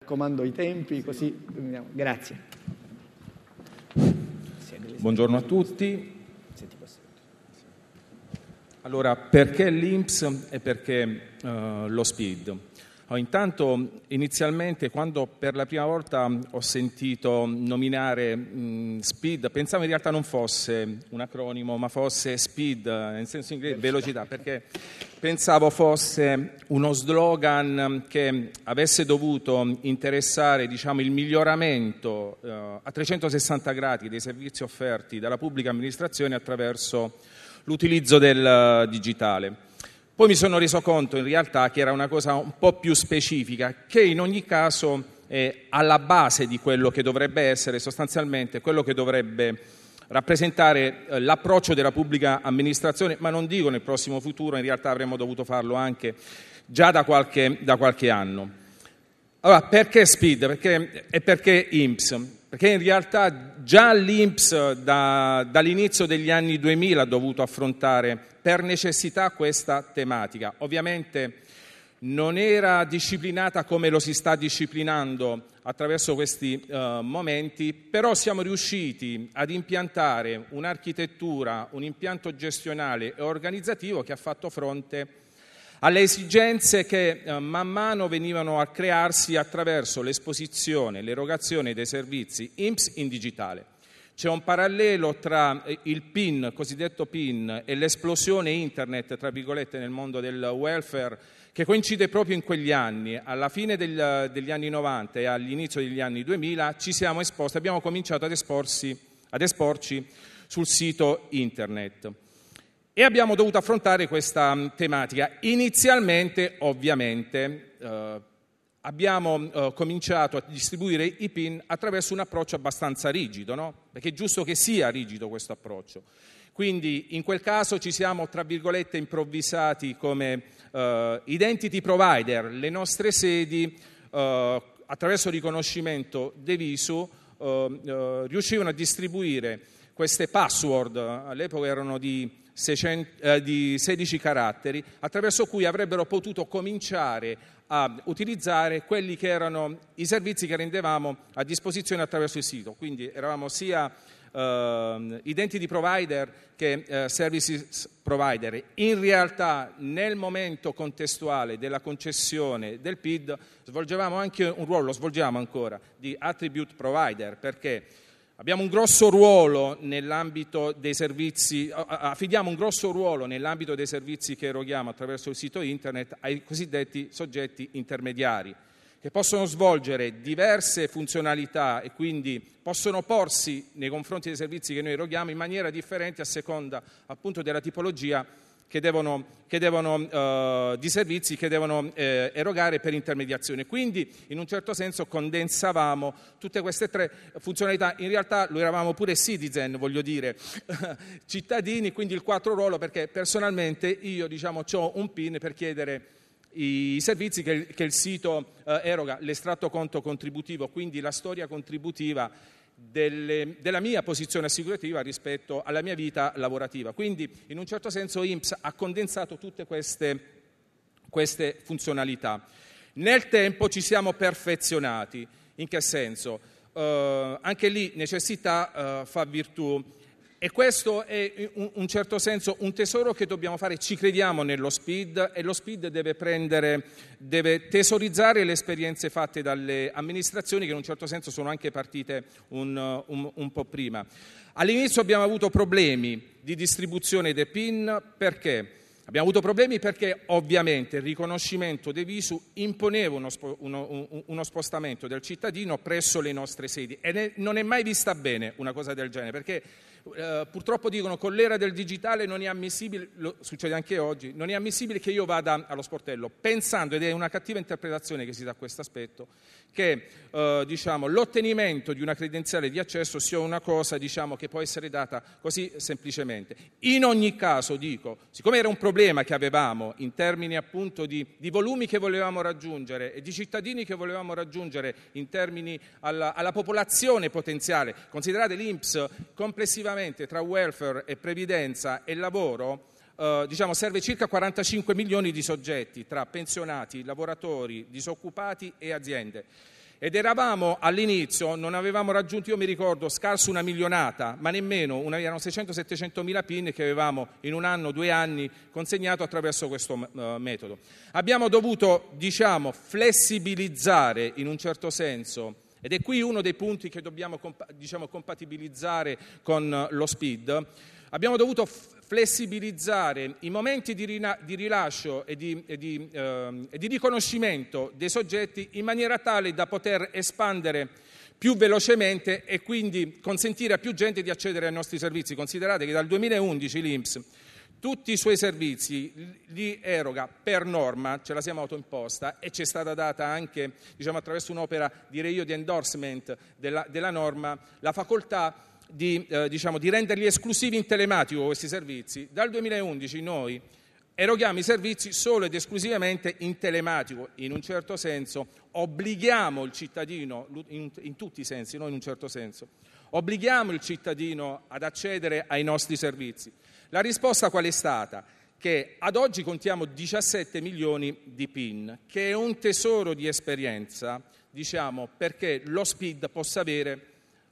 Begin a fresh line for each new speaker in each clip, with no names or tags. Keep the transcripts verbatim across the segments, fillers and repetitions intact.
raccomando i tempi, così grazie.
Buongiorno a tutti. Allora, perché l'I N P S e perché uh, lo SPID? Oh, intanto, inizialmente, quando per la prima volta ho sentito nominare mh, SPID, pensavo in realtà non fosse un acronimo, ma fosse SPID, nel senso inglese, velocità, perché pensavo fosse uno slogan che avesse dovuto interessare, diciamo, il miglioramento uh, a trecentosessanta gradi dei servizi offerti dalla pubblica amministrazione attraverso l'utilizzo del digitale. Poi mi sono reso conto in realtà che era una cosa un po' più specifica, che in ogni caso è alla base di quello che dovrebbe essere sostanzialmente quello che dovrebbe rappresentare l'approccio della pubblica amministrazione, ma non dico nel prossimo futuro, in realtà avremmo dovuto farlo anche già da qualche, da qualche anno. Allora, perché SPID? Perché, e perché I N P S? Perché in realtà già l'I N P S da, dall'inizio degli anni duemila ha dovuto affrontare per necessità questa tematica. Ovviamente non era disciplinata come lo si sta disciplinando attraverso questi uh, momenti, però siamo riusciti ad impiantare un'architettura, un impianto gestionale e organizzativo che ha fatto fronte alle esigenze che eh, man mano venivano a crearsi attraverso l'esposizione, l'erogazione dei servizi I N P S in digitale. C'è un parallelo tra il P I N, cosiddetto P I N, e l'esplosione internet, tra virgolette, nel mondo del welfare, che coincide proprio in quegli anni. Alla fine del, degli anni novanta e all'inizio degli anni duemila ci siamo esposti, abbiamo cominciato ad esporsi, ad esporci sul sito internet. E abbiamo dovuto affrontare questa tematica. Inizialmente, ovviamente, eh, abbiamo eh, cominciato a distribuire i P I N attraverso un approccio abbastanza rigido, no? Perché è giusto che sia rigido questo approccio. Quindi in quel caso ci siamo, tra virgolette, improvvisati come eh, identity provider. Le nostre sedi, eh, attraverso il riconoscimento dei visu, eh, eh, riuscivano a distribuire queste password, all'epoca erano di seicento, eh, di sedici caratteri, attraverso cui avrebbero potuto cominciare a utilizzare quelli che erano i servizi che rendevamo a disposizione attraverso il sito. Quindi eravamo sia eh, identity provider che eh, services provider. In realtà nel momento contestuale della concessione del P I D svolgevamo anche un ruolo, lo svolgiamo ancora, di attribute provider, perché abbiamo un grosso ruolo nell'ambito dei servizi, affidiamo un grosso ruolo nell'ambito dei servizi che eroghiamo attraverso il sito internet ai cosiddetti soggetti intermediari, che possono svolgere diverse funzionalità e quindi possono porsi nei confronti dei servizi che noi eroghiamo in maniera differente a seconda appunto della tipologia che devono, che devono uh, di servizi che devono eh, erogare per intermediazione. Quindi in un certo senso condensavamo tutte queste tre funzionalità. In realtà lo eravamo pure citizen, voglio dire, cittadini, quindi il quattro ruolo, perché personalmente io diciamo ho un P I N per chiedere i servizi che, che il sito eh, eroga, l'estratto conto contributivo, quindi la storia contributiva Delle, della mia posizione assicurativa rispetto alla mia vita lavorativa. Quindi in un certo senso I N P S ha condensato tutte queste, queste funzionalità. Nel tempo ci siamo perfezionati. In che senso? Uh, anche lì necessità uh, fa virtù. E questo è in un certo senso un tesoro che dobbiamo fare, ci crediamo nello SPID e lo SPID deve prendere, deve tesorizzare le esperienze fatte dalle amministrazioni che in un certo senso sono anche partite un, un, un po' prima. All'inizio abbiamo avuto problemi di distribuzione dei P I N, perché? Abbiamo avuto problemi perché ovviamente il riconoscimento dei visu imponeva uno, uno, uno spostamento del cittadino presso le nostre sedi e ne, non è mai vista bene una cosa del genere, perché Uh, purtroppo dicono con l'era del digitale non è ammissibile, lo, succede anche oggi, non è ammissibile che io vada allo sportello, pensando, ed è una cattiva interpretazione che si dà a questo aspetto, che uh, diciamo, l'ottenimento di una credenziale di accesso sia una cosa diciamo, che può essere data così semplicemente. In ogni caso dico, siccome era un problema che avevamo in termini appunto di, di volumi che volevamo raggiungere e di cittadini che volevamo raggiungere in termini alla, alla popolazione potenziale, considerate l'I N P S complessivamente tra welfare e previdenza e lavoro, eh, diciamo, serve circa quarantacinque milioni di soggetti tra pensionati, lavoratori, disoccupati e aziende. Ed eravamo all'inizio, non avevamo raggiunto, io mi ricordo, scarso una milionata, ma nemmeno, una, erano seicento settecento mila PIN che avevamo in un anno, due anni consegnato attraverso questo uh, metodo. Abbiamo dovuto, diciamo, flessibilizzare in un certo senso, ed è qui uno dei punti che dobbiamo comp- diciamo, compatibilizzare con lo SPID. Abbiamo dovuto f- flessibilizzare i momenti di, rina- di rilascio e di, e, di, eh, e di riconoscimento dei soggetti in maniera tale da poter espandere più velocemente e quindi consentire a più gente di accedere ai nostri servizi. Considerate che dal duemilaundici l'I N P S tutti i suoi servizi li eroga per norma, ce la siamo autoimposta e ci è stata data anche, diciamo, attraverso un'opera, direi io, di endorsement della, della norma, la facoltà Di, eh, diciamo, di renderli esclusivi in telematico questi servizi. Dal duemilaundici noi eroghiamo i servizi solo ed esclusivamente in telematico, in un certo senso obblighiamo il cittadino, in, in tutti i sensi, non in un certo senso, obblighiamo il cittadino ad accedere ai nostri servizi. La risposta qual è stata? Che ad oggi contiamo diciassette milioni di PIN, che è un tesoro di esperienza, diciamo, perché lo SPID possa avere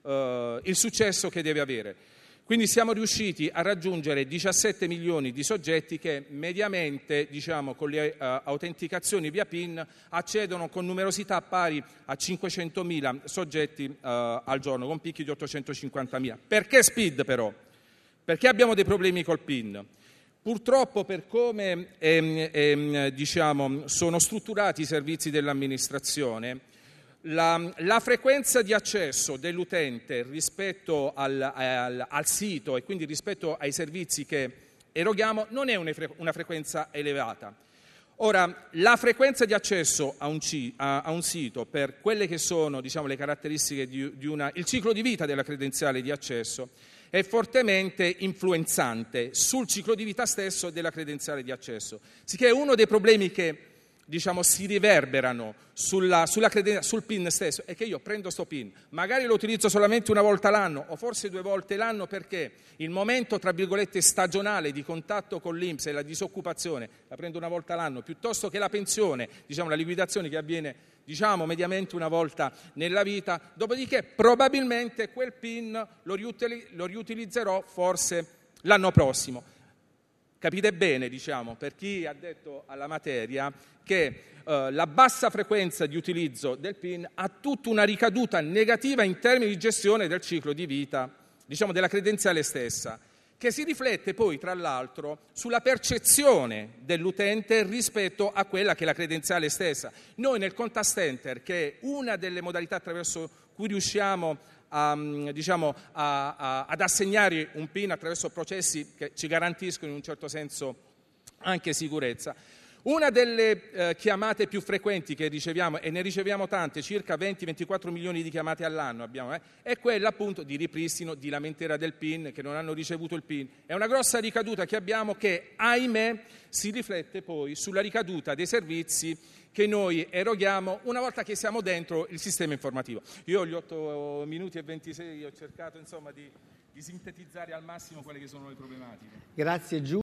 Uh, il successo che deve avere. Quindi siamo riusciti a raggiungere diciassette milioni di soggetti che mediamente, diciamo, con le uh, autenticazioni via PIN accedono con numerosità pari a cinquecentomila soggetti uh, al giorno, con picchi di ottocentocinquantamila. Perché SPID però? Perché abbiamo dei problemi col PIN? Purtroppo, per come ehm, ehm, diciamo, sono strutturati i servizi dell'amministrazione, La, la frequenza di accesso dell'utente rispetto al, al, al sito e quindi rispetto ai servizi che eroghiamo non è una, fre- una frequenza elevata. Ora, la frequenza di accesso a un, C, a, a un sito per quelle che sono, diciamo, le caratteristiche di, di una, il ciclo di vita della credenziale di accesso è fortemente influenzante sul ciclo di vita stesso della credenziale di accesso. Sicché è uno dei problemi che, diciamo, si riverberano sulla, sulla creden- sul PIN stesso, è che io prendo sto PIN, magari lo utilizzo solamente una volta l'anno o forse due volte l'anno perché il momento, tra virgolette, stagionale di contatto con l'I N P S e la disoccupazione la prendo una volta l'anno, piuttosto che la pensione, diciamo, la liquidazione che avviene, diciamo, mediamente una volta nella vita, dopodiché probabilmente quel PIN lo, riutili- lo riutilizzerò forse l'anno prossimo. Capite bene, diciamo, per chi ha detto alla materia, che eh, la bassa frequenza di utilizzo del PIN ha tutta una ricaduta negativa in termini di gestione del ciclo di vita, diciamo, della credenziale stessa, che si riflette poi, tra l'altro, sulla percezione dell'utente rispetto a quella che è la credenziale stessa. Noi nel contact center, che è una delle modalità attraverso cui riusciamo A, diciamo, a, a, ad assegnare un PIN attraverso processi che ci garantiscono in un certo senso anche sicurezza. Una delle eh, chiamate più frequenti che riceviamo, e ne riceviamo tante, circa venti ventiquattro milioni di chiamate all'anno abbiamo, eh, è quella appunto di ripristino, di lamentela del PIN, che non hanno ricevuto il PIN. È una grossa ricaduta che abbiamo che, ahimè, si riflette poi sulla ricaduta dei servizi che noi eroghiamo una volta che siamo dentro il sistema informativo. Io gli otto minuti e ventisei ho cercato, insomma, di, di sintetizzare al massimo quelle che sono le problematiche.
Grazie Giulio.